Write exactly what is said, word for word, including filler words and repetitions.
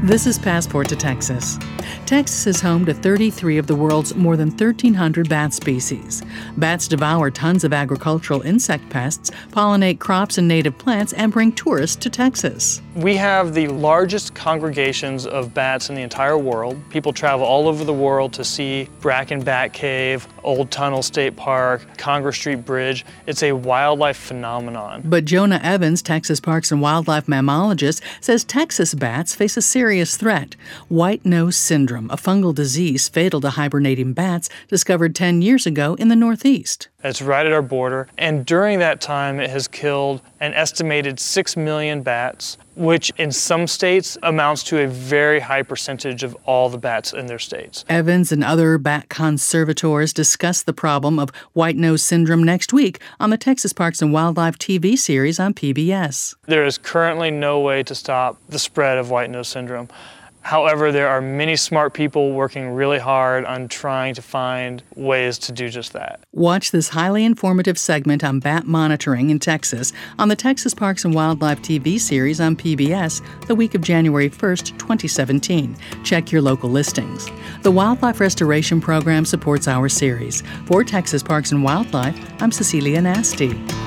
This is Passport to Texas. Texas is home to thirty-three of the world's more than thirteen hundred bat species. Bats devour tons of agricultural insect pests, pollinate crops and native plants, and bring tourists to Texas. We have the largest congregations of bats in the entire world. People travel all over the world to see Bracken Bat Cave, Old Tunnel State Park, Congress Street Bridge. It's a wildlife phenomenon. But Jonah Evans, Texas Parks and Wildlife mammologist, says Texas bats face a serious threat: white nose syndrome, a fungal disease fatal to hibernating bats, discovered ten years ago in the Northeast. It's right at our border, and during that time it has killed an estimated six million bats, which in some states amounts to a very high percentage of all the bats in their states. Evans and other bat conservators discuss the problem of white nose syndrome next week on the Texas Parks and Wildlife T V series on P B S. There is currently no way to stop the spread of white nose syndrome. However, there are many smart people working really hard on trying to find ways to do just that. Watch this highly informative segment on bat monitoring in Texas on the Texas Parks and Wildlife T V series on P B S the week of January first, twenty seventeen. Check your local listings. The Wildlife Restoration Program supports our series. For Texas Parks and Wildlife, I'm Cecilia Nasty.